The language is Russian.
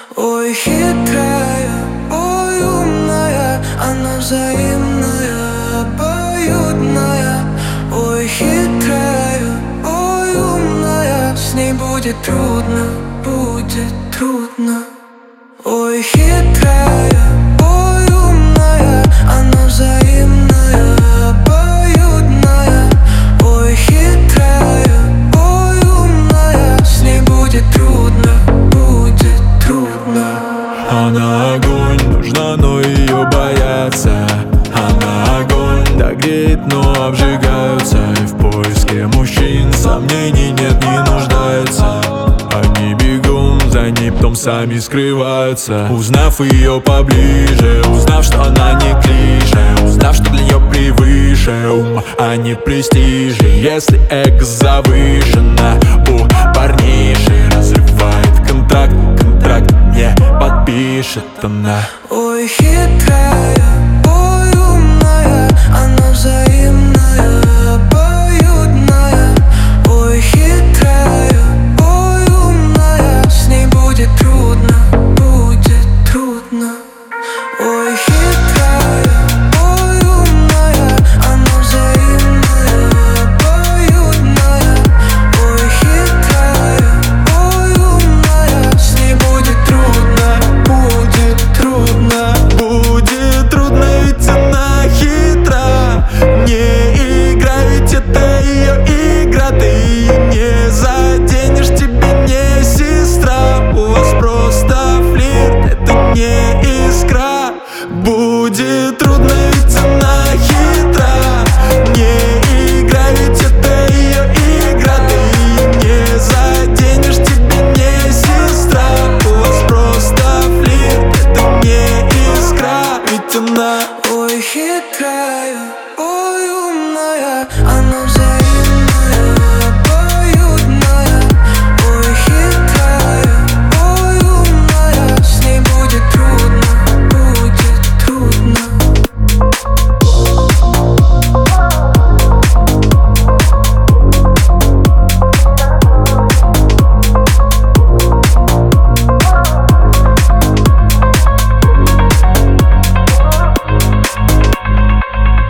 Ой, хитрая, ой, умная, она взаимная, обоюдная. Ой, хитрая, ой, умная, с ней будет трудно, будет трудно. Ой, хитрая, ой, умная, она взаимная, обоюдная. Ой, хитрая, ой, умная, с ней будет трудно, будет трудно. Она огонь, нужна, но ее боятся. Она огонь, так греет, но обжигаются. И в поиске мужчин сомнений нет, не нуждается. Они бегом за ней, потом сами скрываются. Узнав ее поближе, узнав, что она не клише, узнав, что для нее превыше ум, а не престижи. Если эго завышено у парниши, разрывает контракт, контракт не подпишет она. Ой, хитрая, ой, умная, она взаимная.